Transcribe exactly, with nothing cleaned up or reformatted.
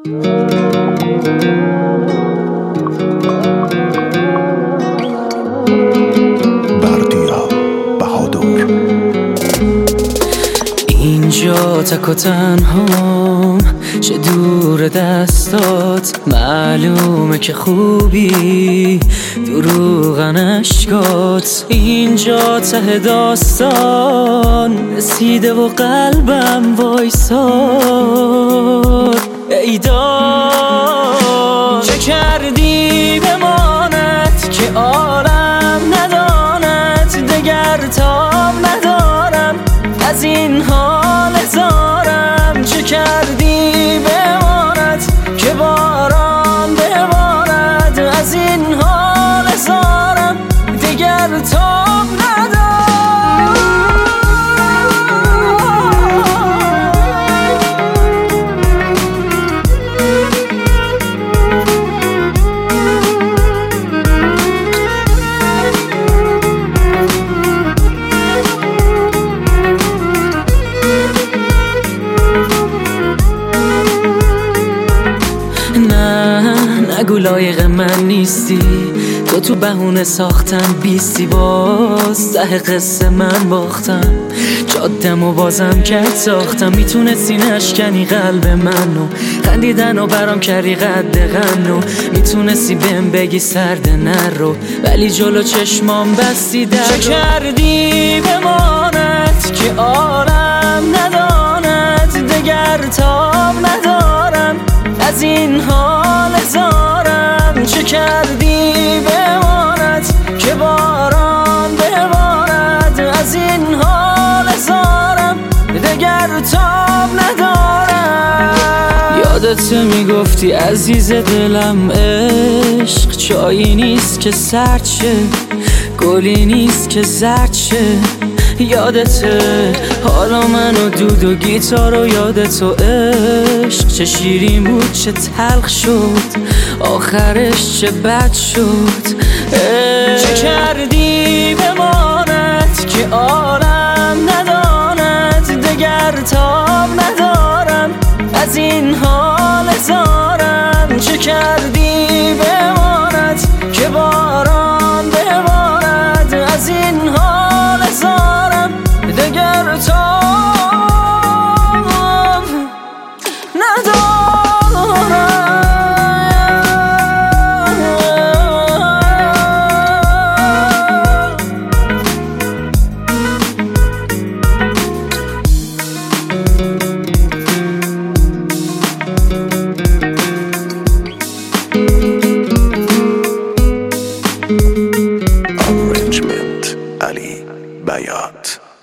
بردیا بهادر. اینجا تک و تنهام، چه دور دستات، معلومه که خوبی دروغن اشکات. اینجا ته داستان رسیده و قلبم وایساد. ای داد چه کردی بماند که عالم نداند، دگر تاب ندارم از این حال زارم. چه کردی بماند که باران ببارد، از این حال زارم دیگر تاب ندارم. نگو لایق من نیستی، تو تو بهونه ساختم بیستی، باز ته قصه من باختم، جادم و بازم کرد ساختم. میتونستی نشکنی قلب منو، خندیدن و برام کردی قد غنو. میتونستی بهم بگی سرد نرو، ولی جلو چشمام بستی در. چه کردی بماند که عالم نداند، دگر تاب ندارم از این حال زارم. چه کردی بماند که باران ببارد، از این حال زارم دگر تاب ندارم. یادت میگفتی عزیز دلم عشق چایی نیست که سرد شه، گلی نیست که زرد شه. یادته حالا من و دود و گیتار و یادت و عشق چه شیرین بود چه تلخ شد، آخرش چه بد شد. چه کردی بماند که عالم نداند، دگر تاب ندارم از این حال زارم. چه کردی بماند که باران ببارد، از این حال زارم دگر تاب ندارم. Arrangement Ali Bayat.